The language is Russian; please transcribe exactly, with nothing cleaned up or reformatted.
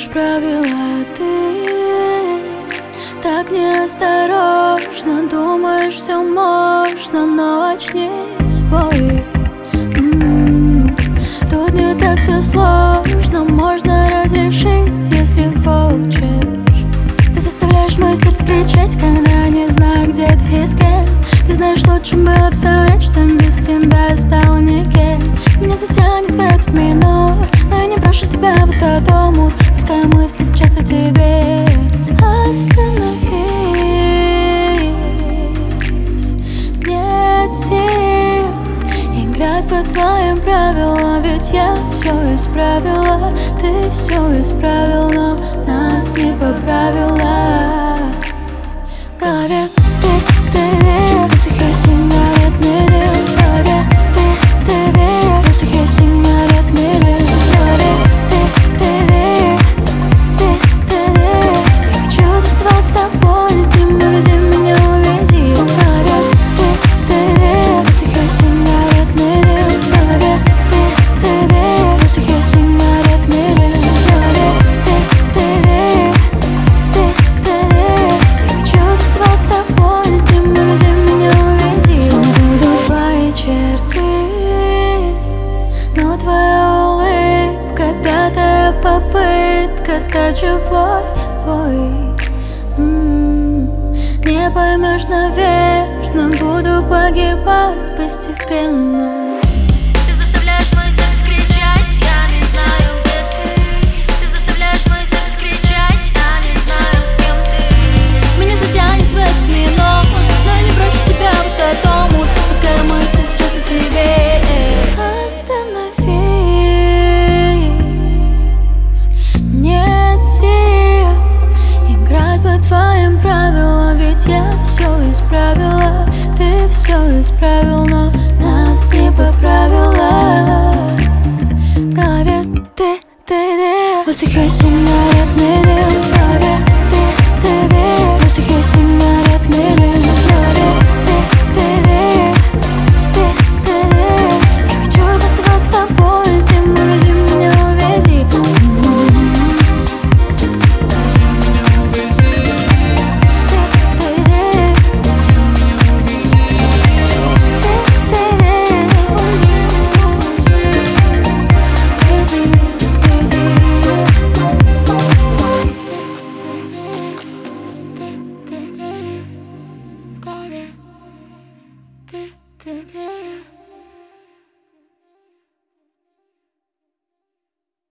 нарушаешь правила ты. Так неосторожно, думаешь, все можно, но очнись, бой. М-м-м. Тут не так все сложно, можно разрешить, если хочешь. Ты заставляешь мое сердце кричать, когда не знаю, где ты и с кем. Ты знаешь, лучше было бы соврать, что без тебя стал никем. Меня затянет в этот минор, но я не брошу себя в этот омут. Пускай мысли сейчас о тебе. Остановись, нет сил играть по твоим правилам, ведь я все исправила. Ты все исправил, но нас не поправила. В голове ты, ты, ты, в воздухе сигаретный дым. В голове ты, ты, ты, в воздухе сигаретный дым. В голове ты, ты, ты, ты, ты, ты. Я хочу танцевать с тобой, не с ним, увези меня, увези. В голове ты, ты, ты, в воздухе сигаретный дым. В голове ты, ты, ты, в воздухе сигаретный дым. В голове ты, ты, ты, ты, ты, ты. Я хочу танцевать с тобой, не с ним, увези меня, увези. Сон будут твои черты, но твоя улыбка — пятая попытка стать живой. Ой. М-м. Не поймешь, наверно, буду погибать постепенно. Ты заставляешь мое сердце кричать, я не знаю, где ты. Ты заставляешь мое сердце кричать, я не знаю, с кем ты. Меня затянет в этот минор, но я не брошу себя в этот омут. Пускай мысли сейчас о тебе. Остановись, нет сил играть по твоим правилам, ведь я все исправила. Ты все исправил, но нас не поправила. В голове ты, ты, ты, в воздухе сигаретный дым. В голове ты, ты, ты, в воздухе сигаретный дым. В голове ты, ты, ты, ты, ты, ты. Я хочу танцевать с тобой, с ним, увези меня, увези. Да-да.